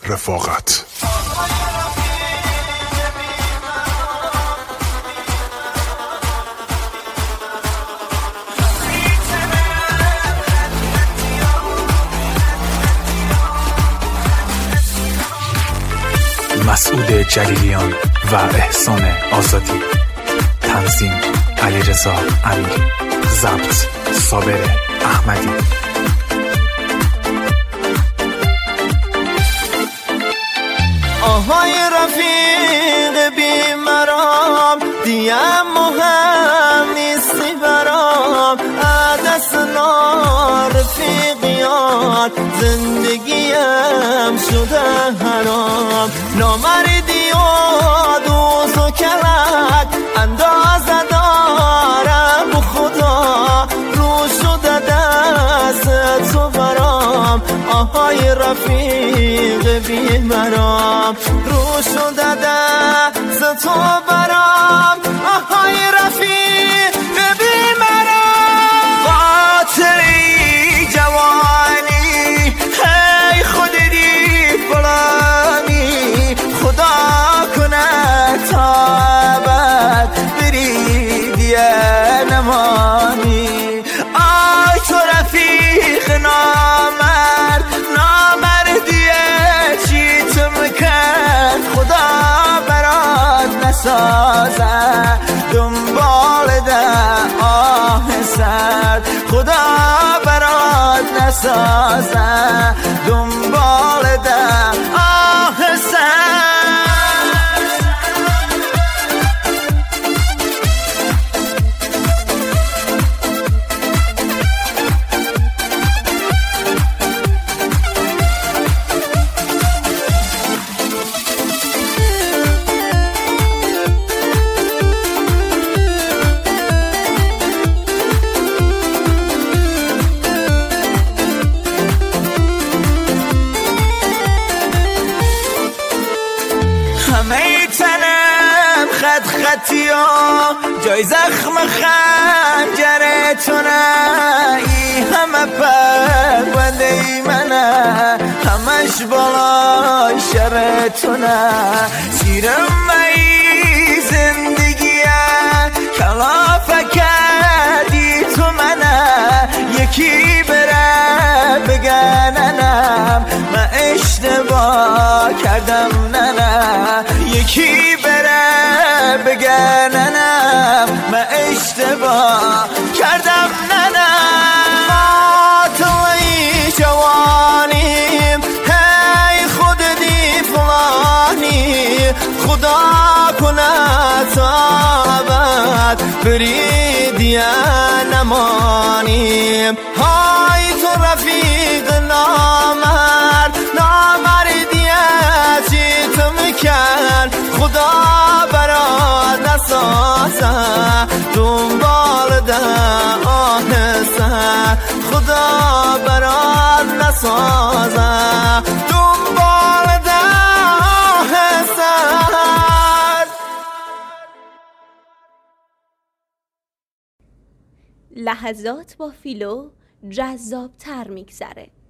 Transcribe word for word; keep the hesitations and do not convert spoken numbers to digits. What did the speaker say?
رفاقت. مسعود جلیلیان و احسان آزادی. تنظیم علیرضا امیری. ضبط صابر احمدی. آهای رفیق بی مرام، دیم مهم نیستی برام. عدس رفیقیان زندگیم شده حرام. نامردی و دوز و کلک اندازه دارم و خدا رو شده دست تو برام. آهای رفیق بی مرام، رو شده دست تو برام. آهای رفیق بی مرام، خاطری جوانی هی خودی فلانی. خدا کنه تا ابد بری دیگه نمانی. آی تو رفیق نامرد، نامردیه چی تو میکرد. خدا برات نسازه دنبال ده آه سرد. خدا برات نسازه دنبال ده آه سرد. همه تنم خط خطی و جای زخم خنجرتونه. ای همه پرونده ای منه، همش بالای شرتونه. سیرم ای زندگیه کلافه کردی تو منه. یکی بره بگننم من اشتباه کردم ننه. یکی بره بگننم من اشتباه کردم ننه. توی جوانیم هی خود دی فلانی. خدا کنه تا ابد بریدی نمانیم. های تو رفیق نامرد، نامردی چی تو میکرد. خدا برات نسازه دنبال ده آه سر. خدا برات نسازه دنبال ده آه سر. لحظات با فیلو جذاب تر میگذره.